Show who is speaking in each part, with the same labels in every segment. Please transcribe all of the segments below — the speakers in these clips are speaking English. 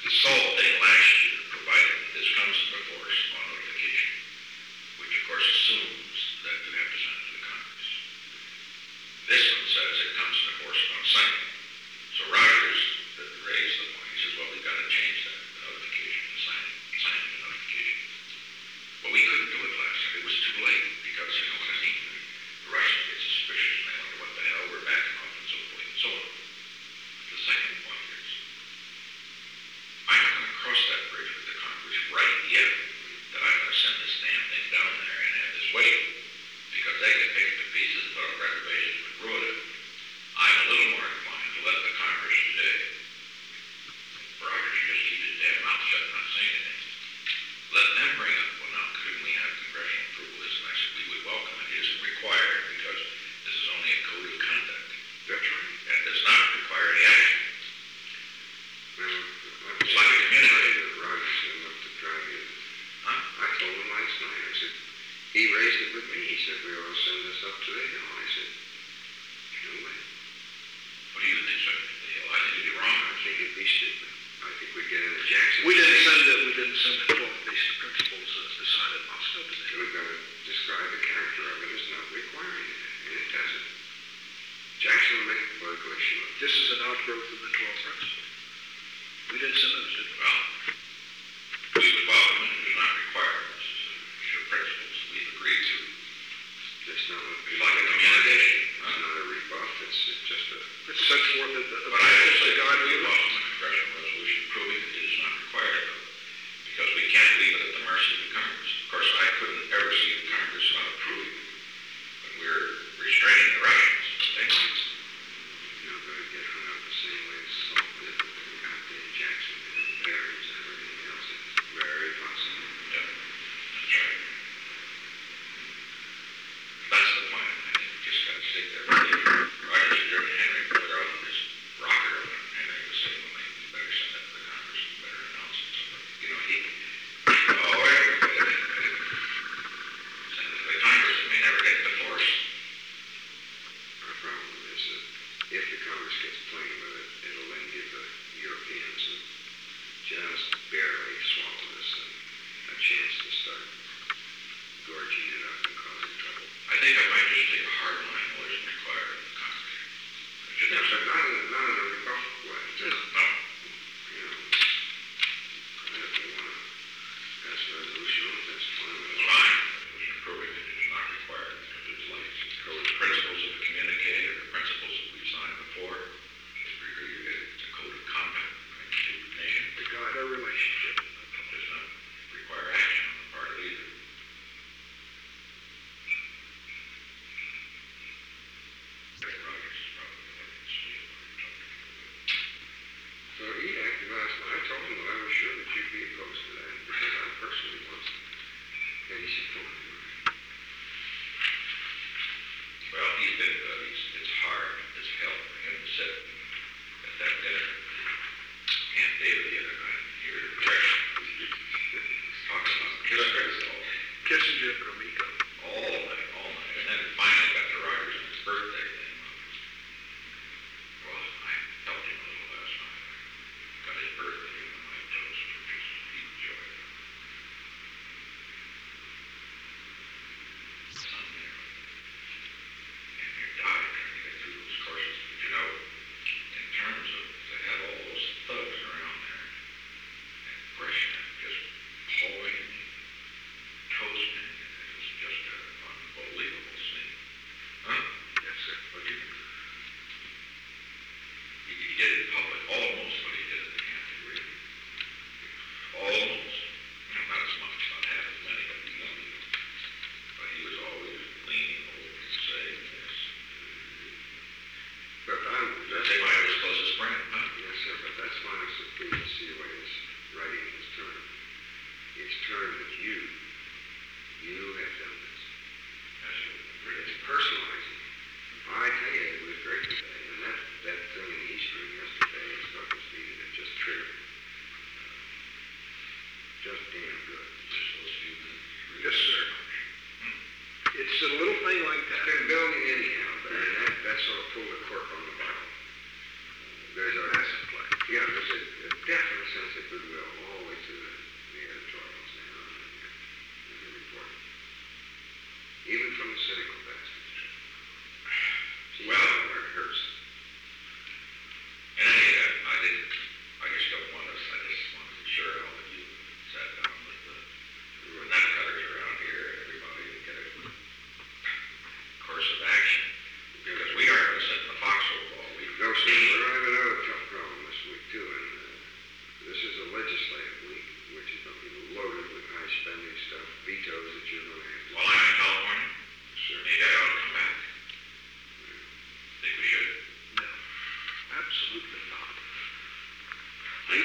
Speaker 1: The SALT thing last year provided that this comes into force on notification, which of course assumes that you have to send it to the Congress. This one says it comes into force on signing. So Rogers raised the point. He says, well, we've got to change that, the notification, the signing the notification. But we couldn't do it last year. It was too late because, you know what I mean, the Russians get suspicious and they wonder what the hell we're backing off and so forth and so on. The second point is, I'm not going to cross that bridge with the Congress right yet, that I'm going to send this damn thing down there and have this wait, because they can pick it to pieces and put up reservations and ruin it. I'm a little more inclined to let the Congress today, Rogers just keep his damn mouth shut and not say anything. Let them bring up, well, now, couldn't we have congressional approval of this? And I said, we would welcome it. It isn't required because this is only a code of conduct.
Speaker 2: That's right.
Speaker 1: And does not require any action.
Speaker 2: Well,
Speaker 1: It's like a community.
Speaker 2: Rogers enough to drive you.
Speaker 1: Huh?
Speaker 2: I told him last night, I said, he raised it with me. He said, we ought to send this up to the Hill. I said, no way.
Speaker 1: What do you think, sir? I think it'd be wrong.
Speaker 2: I think it'd be stupid. I think we'd get into Jackson.
Speaker 3: We didn't send the 12 basic principles as decided in Moscow today.
Speaker 2: We've got to describe the character of it as not requiring it, and it doesn't. Jackson will make a political issue of it.
Speaker 3: This is an outgrowth of the 12 principles. We didn't send those, did we?
Speaker 1: Well, we would welcome it. It does not require us. It's your principles we've agreed to.
Speaker 2: It's not
Speaker 1: It's like a communication.
Speaker 2: It's not a rebuff. It's just a...
Speaker 3: It's set forth that
Speaker 1: But I will say,
Speaker 3: God
Speaker 1: we welcome a congressional resolution proving that it is not required of it, because we can't leave it at the mercy of the Congress. Of course, I couldn't ever see the Congress not approving it, but we're restraining the Russians. They might.
Speaker 2: You're not going to get hung up the same way as Salt did with the goddamn Jackson and Barry.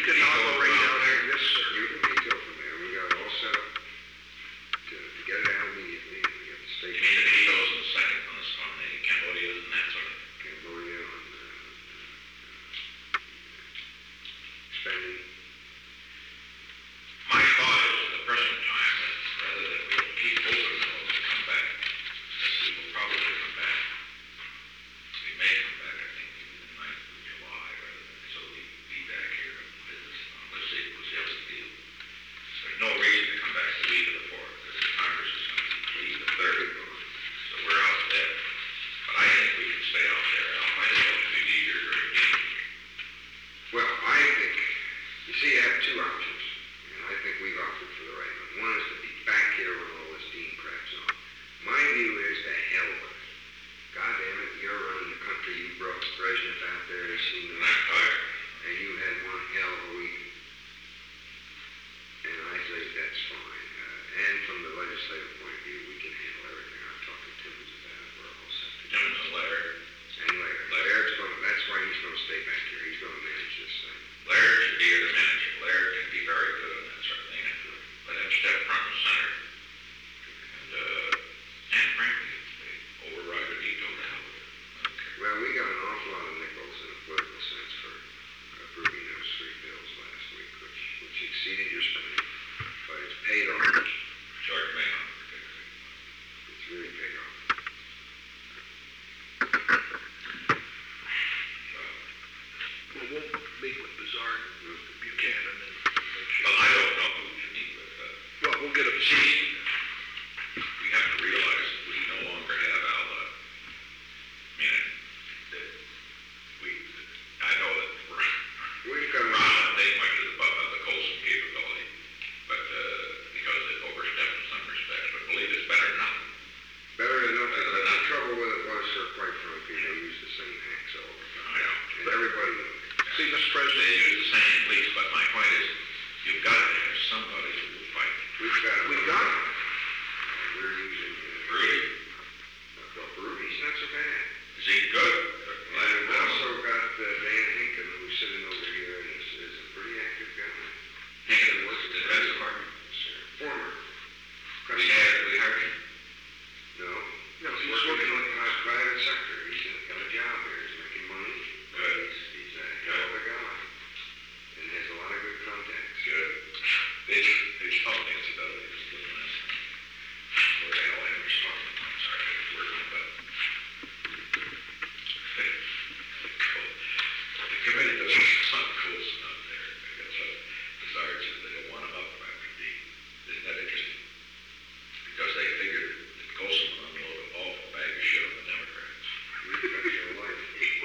Speaker 3: can operate out there, yes, sir.
Speaker 2: You can veto from there. We got it all set up to get it out immediately. We got the
Speaker 1: You
Speaker 2: state.
Speaker 1: mean the vetoes in the second on the Cambodias and that sort of thing?
Speaker 2: Cambodia on spending.
Speaker 1: My thought is at the present time that rather than we'll keep open those to come back, that we will probably come back. We may come back, I think, in the 9th of July rather than so we be back here and visit. Let's see what the deal. There's no reason to come back the week of the 4th because Congress is going to leave the 3rd. So we're out there. But I think we can stay out there. I think it would be easier during meetings.
Speaker 2: Well, I think, you see, I have two options, and I think we've opted for the right one. One is to be back here when all this dean crap's on. My view is to hell with it. God damn it, you're running the country, you brought Brezhnev out there, he's seen the
Speaker 1: And I'm tired.
Speaker 2: and you had one hell of a week. And I think that's fine. And from the legislative point of view, we can handle everything. I've talked to Timmons about it, we're all set to go.
Speaker 1: Timmons and Laird.
Speaker 2: And Laird's going, that's why he's going to stay back here. He's going to manage this thing.
Speaker 1: Laird should be here to manage it. Laird can be very good on that sort of thing. Let him step front and center. And frankly, if they override a veto, to hell with it. I don't care.
Speaker 2: Well, we got an awful lot of nickels in a political sense for approving those 3 bills last week, which exceeded your spending. But it's paid off.
Speaker 1: George Mahon, particularly.
Speaker 2: It's really paid off.
Speaker 3: Well, we'll meet with Bizarre and Buchanan and make sure.
Speaker 1: Well, I don't know who you meet with.
Speaker 3: Well, we'll get a
Speaker 1: See, we have to realize that we no longer have outlet. Meaning that I know that
Speaker 2: We've got
Speaker 1: Ron and Dave might do the Colson capability, but because it overstepped in some respects, but believe it's better than nothing.
Speaker 2: better than nothing.
Speaker 1: Better than
Speaker 2: The
Speaker 1: nothing.
Speaker 2: trouble with it was, sir, quite frankly, they used the same hacks all the time.
Speaker 1: I know.
Speaker 2: And everybody knew it.
Speaker 3: See, Mr.
Speaker 1: They
Speaker 3: President,
Speaker 1: use the same police, but my point is, you've got to have somebody who will fight.
Speaker 2: We've got it. We're using,
Speaker 1: Rudy,
Speaker 2: well, Rudy's not so bad.
Speaker 1: is he good?
Speaker 2: And we've also got Dan Hinken, who's sitting over here and is a pretty active guy.
Speaker 1: Hinken works at the Defense Department.
Speaker 2: Sir. Former.
Speaker 1: We hired him.
Speaker 2: No.
Speaker 3: No, he's
Speaker 2: He's working
Speaker 3: working
Speaker 2: in the private sector. He's got a job here. He's making money.
Speaker 1: Good.
Speaker 2: He's a hell of a guy. And has a lot of good contacts.
Speaker 1: Good. They told me incidentally, just looking at where the hell Henry's talking about. I'm sorry, I was working, but the committee does some cool stuff there. I guess what Bizarre said they don't want him up after D. Isn't that interesting? Because they figured that Colson would unload an awful bag of shit on the Democrats.
Speaker 2: We've got your life.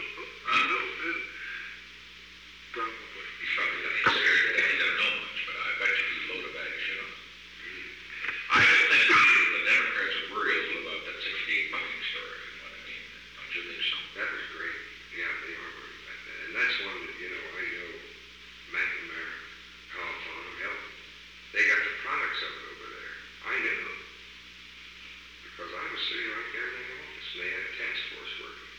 Speaker 3: probably.
Speaker 1: He's probably got scared that he doesn't know much, but I bet you he'd load a bag of shit on him. I just think the Democrats would worry a little about that 68 bucking story, you know what I mean? Don't you think so?
Speaker 2: That was great. Yeah, they are worried about that. And that's one that, you know, I know McNamara, California, hell, they got the products of it over there. I knew them. Because I was sitting right there in the office and they had a task force working.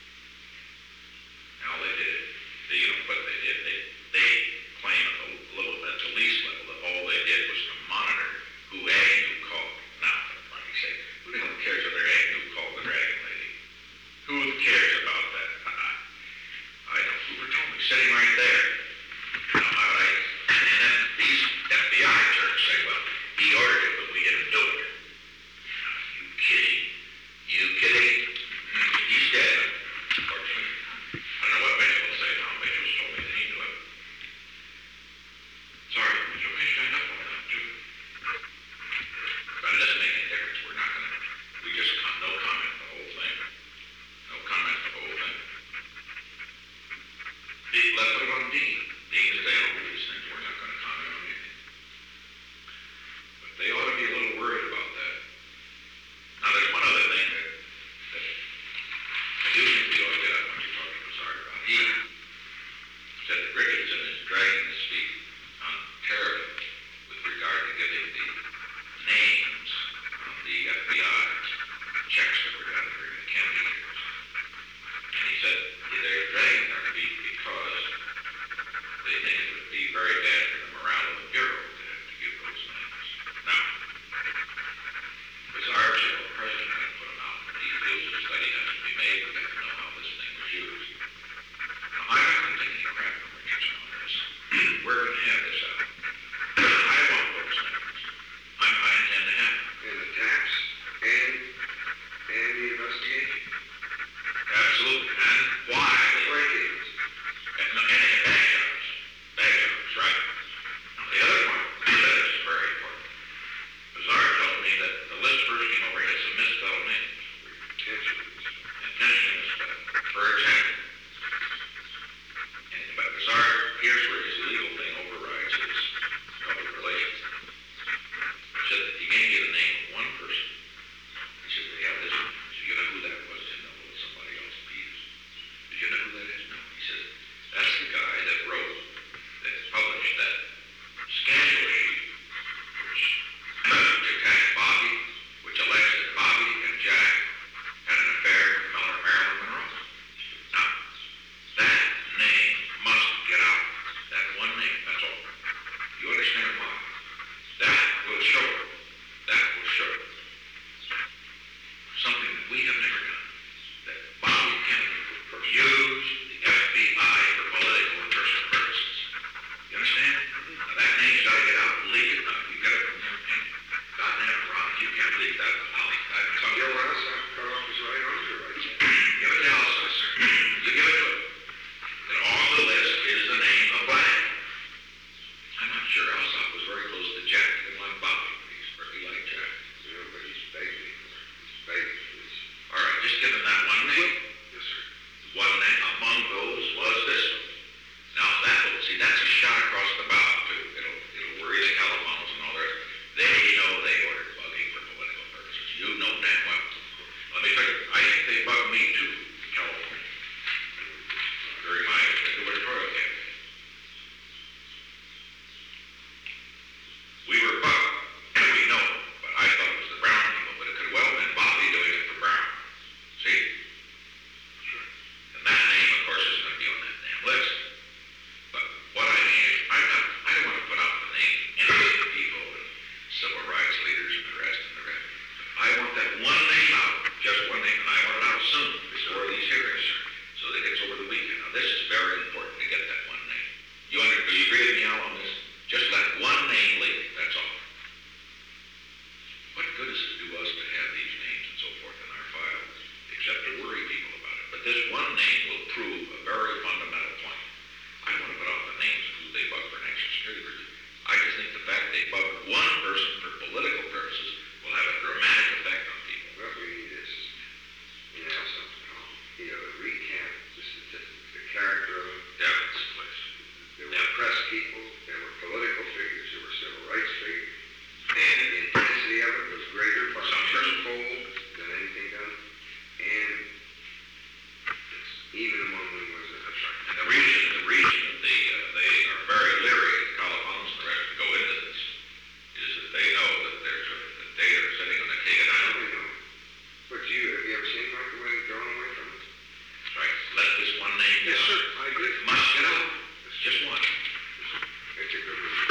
Speaker 1: Now they did, you know what they did, they claim at the least level that all they did was to monitor who Agnew called. Now, like you say, who the hell cares whether Agnew called the Dragon Lady? Who cares about that? I don't, who were told me, sitting right there. You know, and then these FBI jerks say, well, he ordered it, but we didn't do it. You kidding? You kidding? He's dead, unfortunately. I don't know what Mitchell will say now. Mitchell's told me that he knew it. Sorry, Mitchell may stand up on that too. But it doesn't make any difference. We're not gonna, we just, no comment the whole thing. No comment the whole thing. Let's put it on Dean. Dean is saying all these things. We're not gonna comment on anything. But they ought to be a little worried about that. Now, there's one other thing that I do think we ought to get up when you talk to Bizarre about. He said that Richardson is dragging his feet on terribly with regard to giving the names of the FBI checks that were done during the Kennedy years. And he said they're dragging their feet because they think it would be see, that's a shot across the bow, too. It'll worry the Californians and all the rest. They know they ordered bugging for political purposes. You know damn well. Let me tell you, I think they bug me, too, in California. During my gubernatorial campaign. We were bugged, and we know it, but I thought it was the brown people, but it could well have been Bobby doing it for Brown. See? And that name, of course, is going to be on that damn list. But what I mean is, I don't want to put out the name of innocent people and civil rights leaders and the rest and the rest. I want that one name out, just one name, and I want it out soon, before these hearings, so that it gets over the weekend. Now, this is very important to get that one name. Do you agree with me, Al, on this? Just let one name leak, that's all. What good is it to us to have these names and so forth in our file, except to worry people about it? But this one name will prove a very fundamental point. I don't want to put out the names of who they bug for national security. I just think the fact they bug one person for political purposes will have a dramatic effect on people.
Speaker 2: What we need is, something called, the recap, the statistics, the character of it.
Speaker 1: Yeah, it's a place.
Speaker 2: There were press people, there were political figures, there were civil rights figures, and the intensity of it was greater by tenfold than anything done, and even among them was a...
Speaker 1: That's right. And the reason that they are very leery, the Californians and the rest, to go into this, is that they know that the data are sitting on a cake and island.
Speaker 2: I know. But have you ever seen Mark the way they're drawn away from it?
Speaker 1: That's right. Let this one name
Speaker 3: Yes,
Speaker 1: get
Speaker 3: sir,
Speaker 1: out.
Speaker 3: I agree.
Speaker 1: It must get out. It's just one.
Speaker 2: It's a good reason.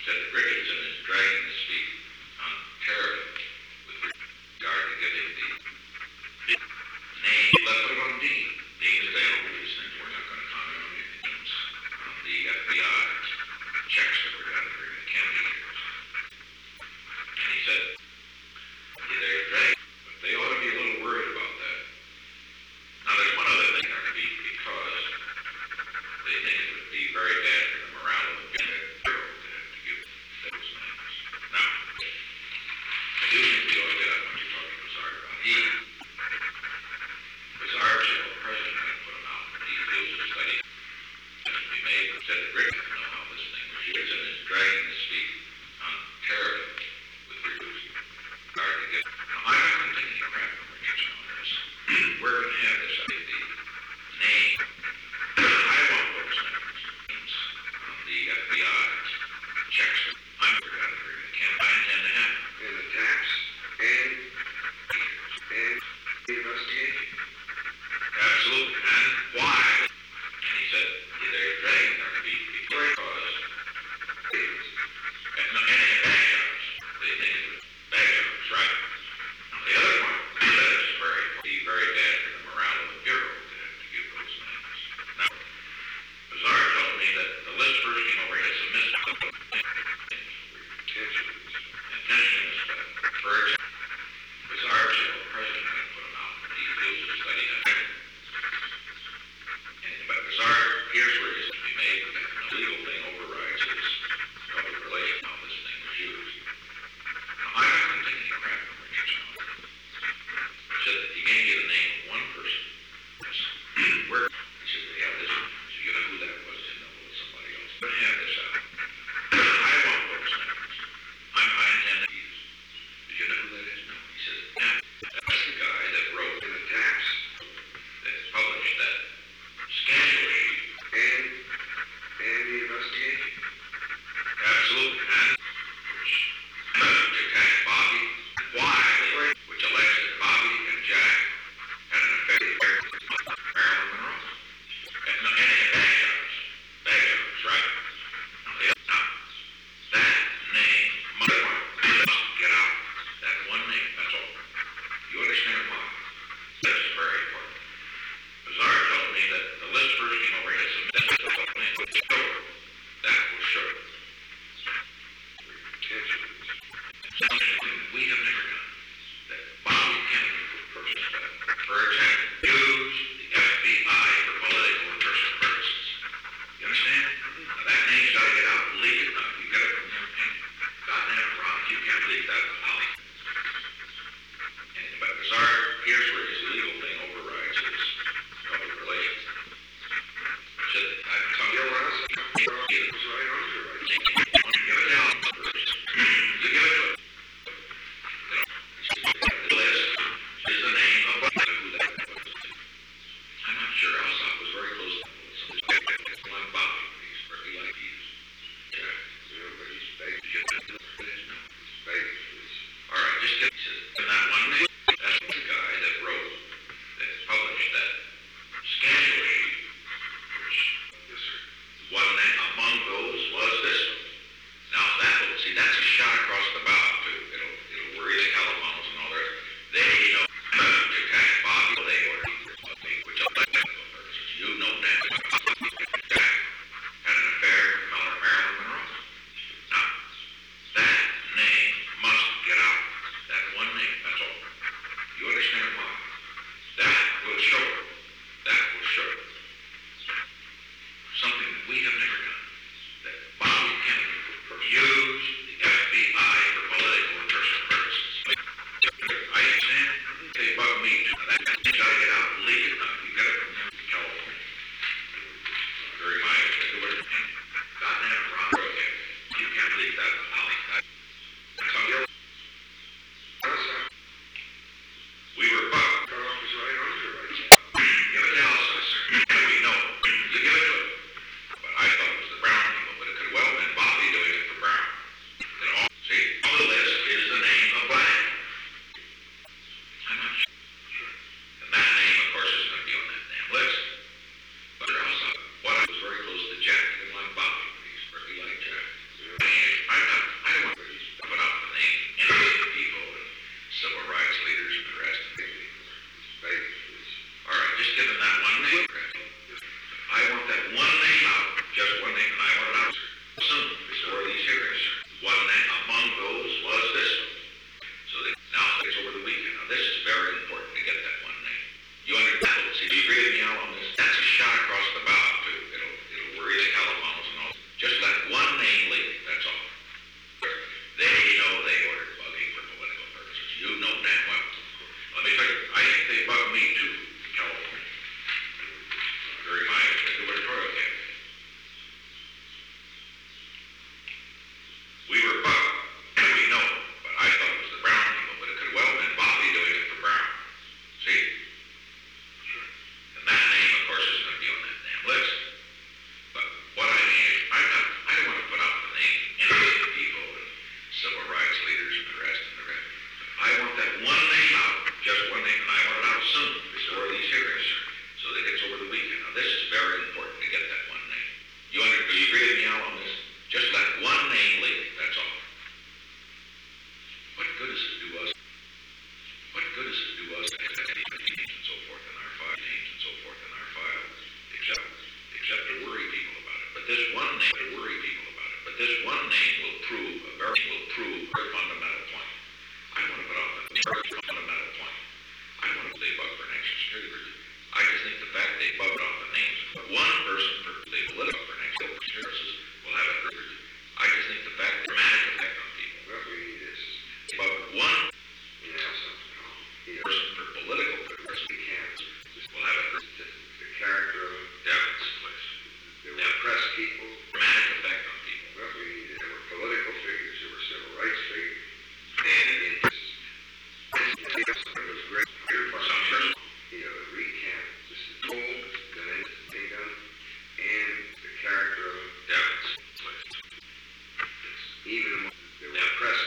Speaker 1: said that Richardson is dragging his feet on Terry with regard to giving the name. Let's put it on Dean. Dean is saying all these things. We're not going to comment on these things. On the FBI's checks that were done during the Kennedy years. And he said, they're dragging, but they ought to be a little worried about that. Now, there's one other thing there to be, because they think it would be very bad for the morale of the bureau to have to give those names. Now, I do think we ought to get up when you're talking to Bizarre about Bizarre, the president, had put him out. He feels a study that should be made that said that Rick doesn't know how this thing was used and is dragging his feet on Terry with regard to give. Now, I'm not going to take any crap from Richardson on this. We're going to have this, I think, the name. I want those names on the FBI's checks that I'm forgotten during the campaign and to have.
Speaker 2: And the tax and the investigation.
Speaker 1: Absolutely. And why? And he said, they're dragging their feet because, and bad jobs. They think it was bad jobs, right? Now, the other one, he said it's very bad for the morale of the bureau to have to give those names. Now, Bizarre told me that the list first came over had some intentionally misspelled. For example, Bizarre said the president had put him out. He feels a study on it. But Bizarre, here's where it is to be made. The legal thing overrides his public relations, how this thing was used. Now, I'm not going to take any crap from Richardson on it. He said that he gave you the name of one person. Yes. Where? He said, we have this one. So you know who that was? Didn't know it was somebody else. But have this out. I want those names. I intend to use. Did you know who that is? No. He said, yeah, that's the guy that wrote
Speaker 2: And the tax
Speaker 1: that published that scandal sheet.
Speaker 2: and the investigation.
Speaker 1: Absolutely. And which attacked Bobby. Why? Which alleged that Bobby and Jack had an affair with Marilyn Monroe. And bad jobs. Bad jobs, right? Now, that name must get out. That one name, that's all. You understand why? That's very important. Bizarre told me that the list first came over had some that was sure. Something we have never done. That Bobby Kennedy was first. For example, use the FBI for political and personal purposes. You understand? Now that name's got to get out and leak it. Now, you get it from him and goddamn Ron, you can't leak that out. But Bizarre, here's where his legal thing overrides his public relations. Should I come
Speaker 2: You
Speaker 1: here?
Speaker 2: want us? It was right on to right.
Speaker 1: Give it down first. You give it to him. The list is the name of who that was. I'm not sure. Alsop was very close to something like Bobby. He's very like these. Yeah.
Speaker 2: But he's baked.
Speaker 1: Did you know who it is now?
Speaker 2: Baked.
Speaker 1: All right, just get in that one name. That's the guy that wrote, that published that scandal sheet, which
Speaker 2: Yes, sir.
Speaker 1: one name among those was this one. Now that will see, that's a shot across the bow too. It'll worry the telephones and all that. They know to attack Bobby. They ordered which you know that Jack had an affair with Marilyn Monroe. Now that name must get out. That one name, that's all. You understand why? That will show. That will show. Something that we have never done. That Bobby Kennedy would use the FBI for political and personal purposes.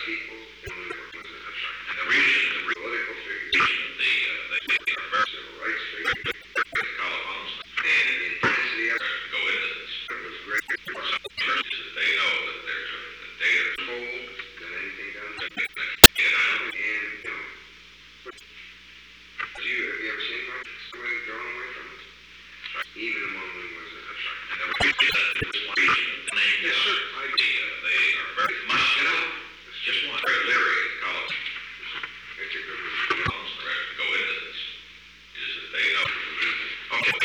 Speaker 2: people, one was
Speaker 1: And the region
Speaker 2: political figures,
Speaker 1: of they are very
Speaker 2: civil rights figures,
Speaker 1: columns
Speaker 2: and the intensity of
Speaker 1: to go into this.
Speaker 2: it was greater
Speaker 1: For some churches, they know that there's a data
Speaker 2: cold than anything done.
Speaker 1: get out.
Speaker 2: And, have you ever seen my really drawn away from it? Even among them was a
Speaker 1: And the region that this one region of the name
Speaker 3: Yes, sir. I agree.
Speaker 1: they are very much, it's just one very leery of college
Speaker 2: it's a good one.
Speaker 1: columns and the rest to go into this. Is that they know. Okay.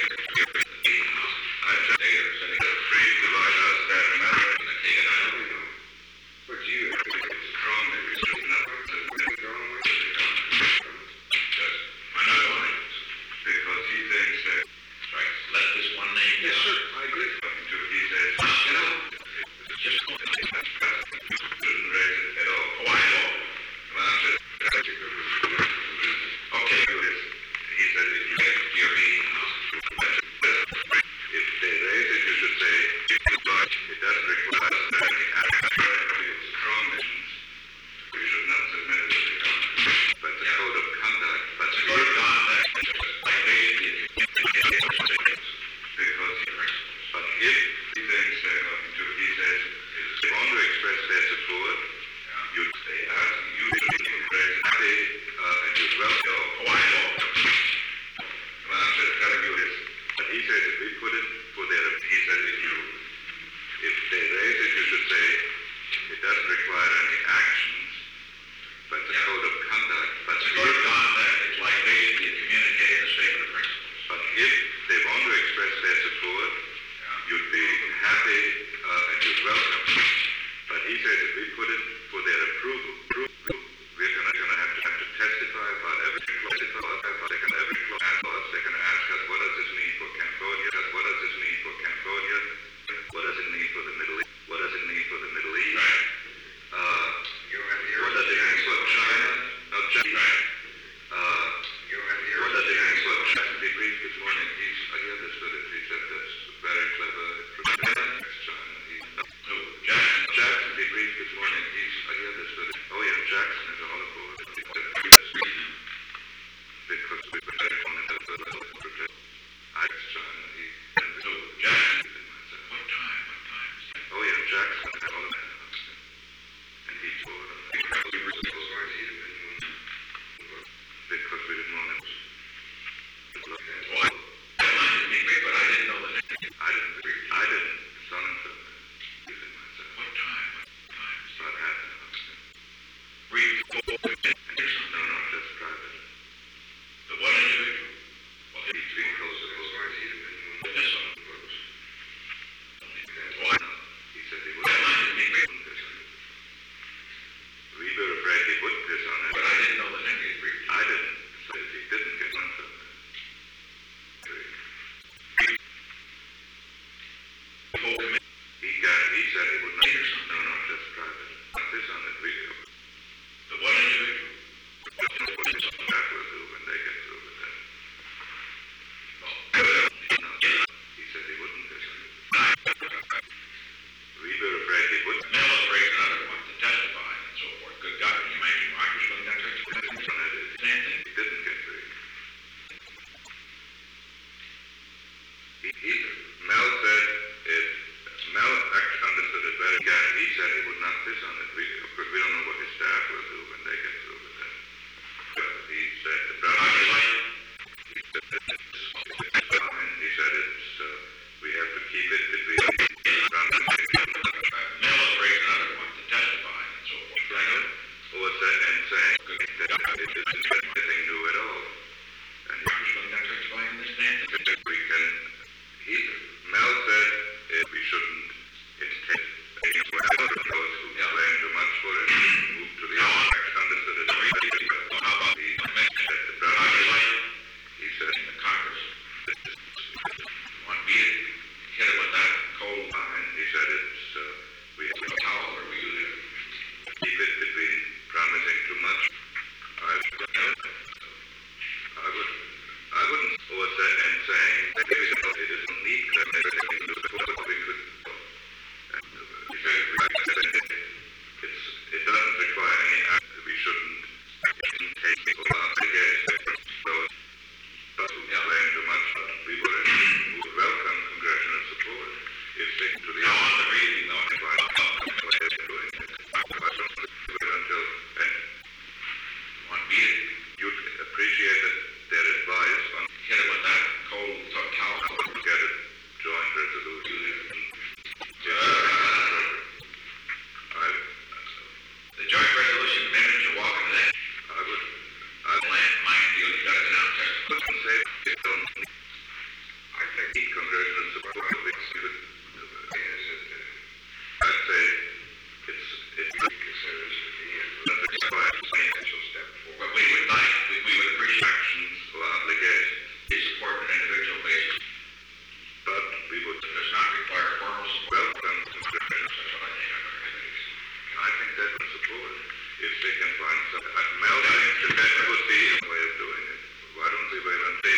Speaker 1: I said they are setting up free to divide us that remember and they take it
Speaker 2: I
Speaker 1: out.
Speaker 2: don't know. But you, it's
Speaker 1: Strong that it's not
Speaker 2: really drawn away from it.
Speaker 1: just another one. Because he thinks that right, let this one name
Speaker 3: Yes,
Speaker 1: down.
Speaker 3: sir, I agree.
Speaker 1: He says, get out. It's just shouldn't raise it at all. Oh, I know. Well, I'm just
Speaker 2: That's a good one.
Speaker 1: okay with this. He said if you get to your meeting now, if they raise it, you should say it doesn't require us to have any action. Strong missions. We should not submit it to the Congress. But the code of conduct, but the code of conduct is like basically because but if he thinks they're going to, he says, if they want to express their support, you they ask you to raise happy and you welcome. Oh, I know. Well, I'm just telling you this. But he says if we put it for their, he said if they raise it, you should say it doesn't require any actions, but the code of conduct. But the code of conduct is like basically communicating a statement of principles. But if they want to express their support, you'd be happy and you'd welcome. But he says if we put it for their approval, we're gonna have to testify about every clause. They're gonna ask us what does this mean for Cambodia? What does this mean for Cambodia? What does it mean for the Middle East? What does it mean for the Middle East? Right. What does it mean for China? No, China. Right. What does it mean for China? He briefed this morning. I understood it. He said that's very clever. China. Jackson. He briefed this morning. I understood
Speaker 4: that in support. If they can find some, Mel thinks that would be a way of doing it. Why don't they wait until